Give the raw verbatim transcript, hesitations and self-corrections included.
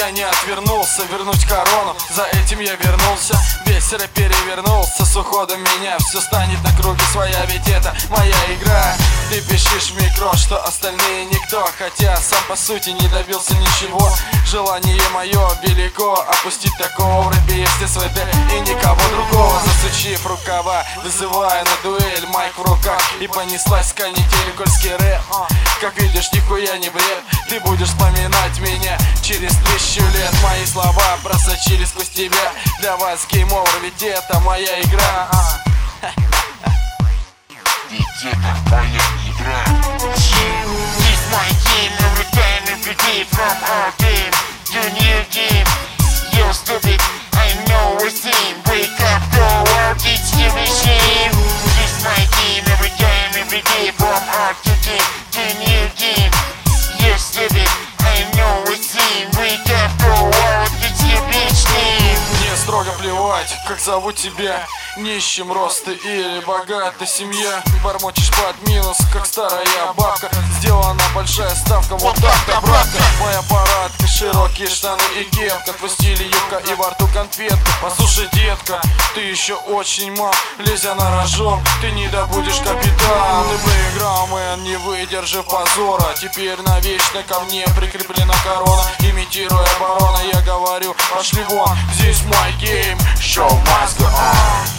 я не отвернулся, вернуть корону, за этим я вернулся. Весь рэп перевернулся, с уходом меня все станет на круги своя, ведь это моя игра. Ты пишешь в микро, что остальные никто, хотя сам по сути не добился ничего. Желание мое велико, опустить такого в рэпе есть СВД и никого другого. Засучив рукава, вызывая на дуэль, майк в руках, и понеслась канитель, кольский рэп. Как видишь, нихуя не бред, ты будешь вспоминать меня через тысячу лет. Мои слова просочились сквозь тебя, для вас гейм-овер, ведь это моя игра. Ведь это моя игра. This my game, every time, every day, from our game to new game. You're stupid, I know a thing. Wake up, go out, it's your machine. This my game, every time, every day, from our to game to new game. You're stupid, I know a thing. Wake up, go out, it's your machine. Мне строго плевать, как зовут тебя, нищим рост ты или богатая семья. Бормочешь под минус, как старая бабка. Сделана большая ставка, вот так-то, братка. Моя парадка, широкие штаны и кепка, твой стиль юбка и во рту конфетка. Послушай, детка, ты еще очень мал, лезя на рожон, ты не добудешь капитан. Ты проиграл, мэн, не выдержав позора. Теперь навечно ко мне прикреплена корона. Имитируя барона, я говорю, пошли вон, здесь мой гейм, show must go on.